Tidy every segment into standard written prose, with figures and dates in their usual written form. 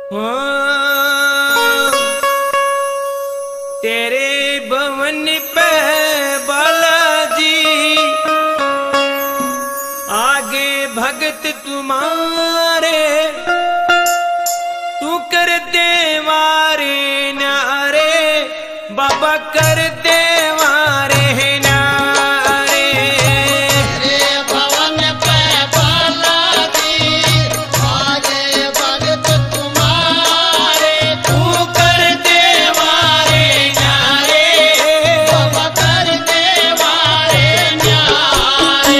तेरे भवन पे बालाजी आगे भगत तुम्हारे, तू कर दे मारे नारे बाबा, कर दे मारे नारे। तेरे भवन पे बालाजी आगे भगत तुम्हारे, तू कर दे मारे नारे बाबा कर दे मारे न्यारे।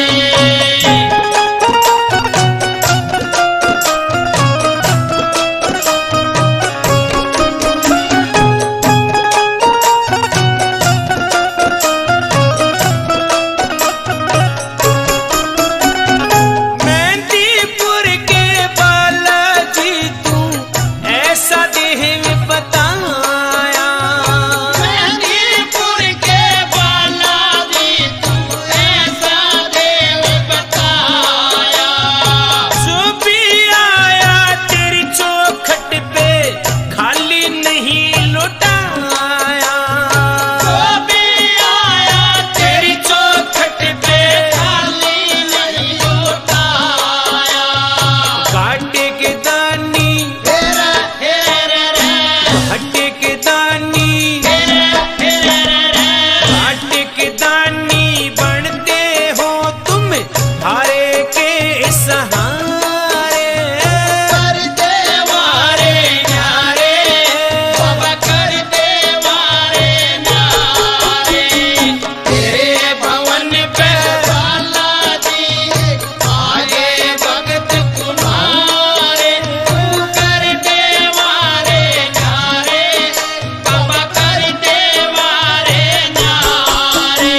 मेहंदीपुर के बालाजी तू ऐसा देह में बताया, मेहंदीपुर के बालाजी तू ऐसा देव बताया, जो भी आया तेरी चौखट पे खाली नहीं लौटाया। जो भी आया तेरी चौखट पे खाली नहीं लौटाया। काटे के दानी हेरा हेरा रे, हट्टे के दानी, हेरा हेरा रे, काटे के दानी बनते हो तुम हारे के सहारे। कर दे मारे नारे बाबा कर दे मारे न्यारे। तेरे भवन पे बालाजी आगे भगत तुम्हारे, तू कर दे मारे न्यारे बाबा कर दे मारे न्यारे।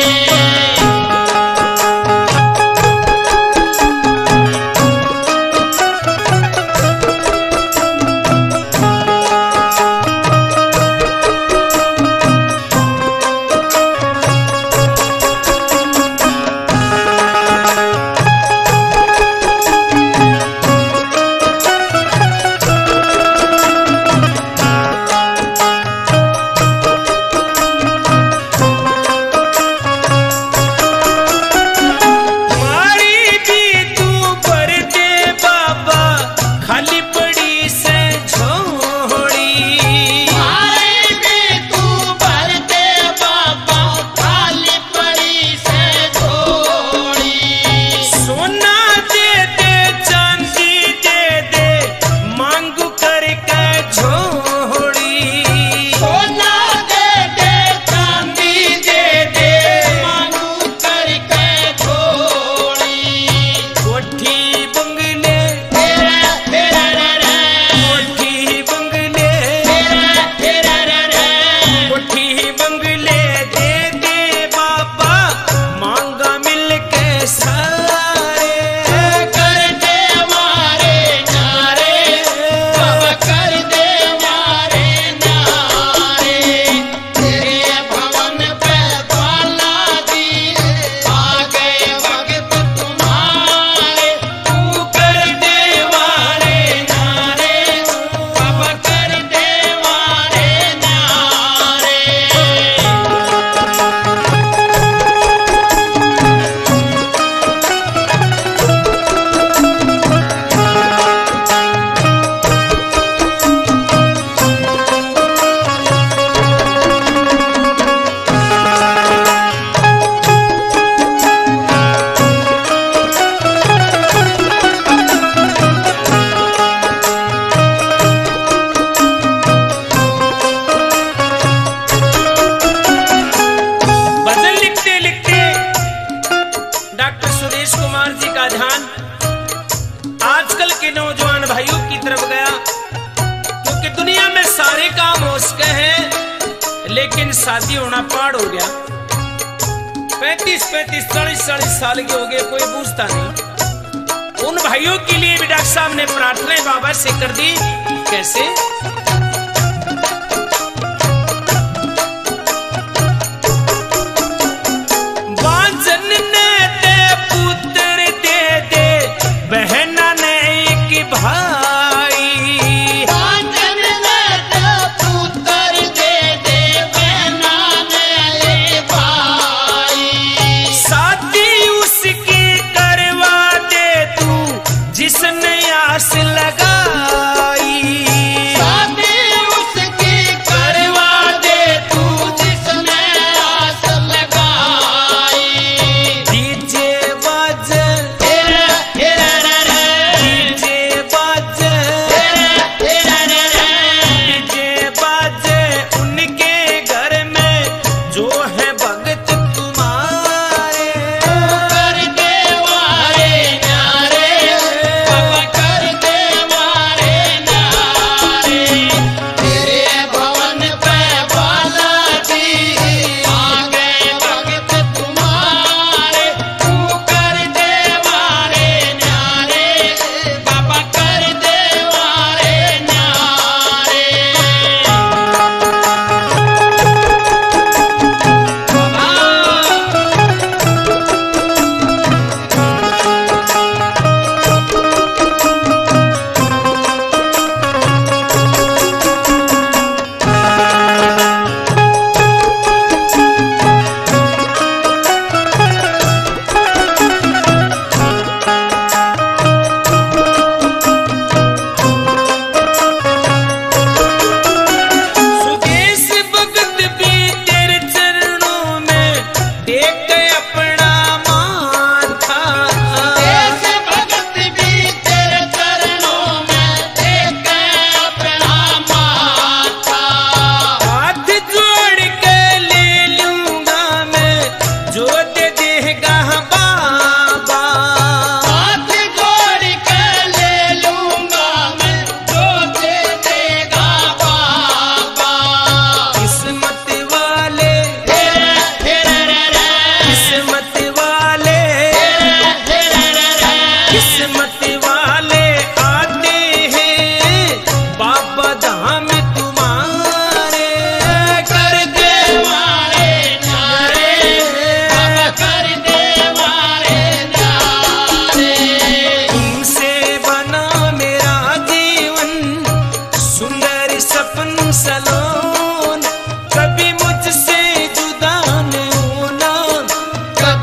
मारी भी तू पर दे बाबा, खाली पड़ी से झोड़ी। मारे भी तू भर दे बाबा, खाली पड़ी से थोड़ी। सोना दे दे चांदी दे दे मांगू करके झोड़ी। सोना दे दे चांदी दे दे मांगू करके थोड़ी। कोठी बंगले, हेरा हेरा रे रे, कोठी बंगले, हेरा हेरा रे रे, कोठी बंगले दे दे बाबा, मांगा मिल के सारे। कर दे मारे न्यारे बाबा कर दे मारे न्यारे। तेरे भवन पे बालाजी आगे भगत तुम्हारे, तू कर दे मारे नारे बाबा कर दे मारे न्यारे। भजन लिखते लिखते डॉक्टर सुरेश कुमार जी का ध्यान आजकल के नौजवान भाइयों की तरफ गया, क्योंकि दुनिया में सारे काम हो सके हैं लेकिन शादी होना पहाड़ हो गया। 35-35 40-40 साल के हो गए, कोई पूछता नहीं। उन भाइयों के लिए भी डॉक्टर साहब ने प्रार्थना बाबा से कर दी। कैसे? बांझन ने दे पुत्र दे दे, बहना ने एक भाई। बांझन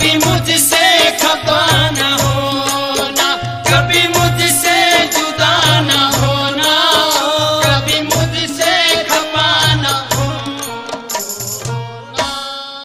मुझसे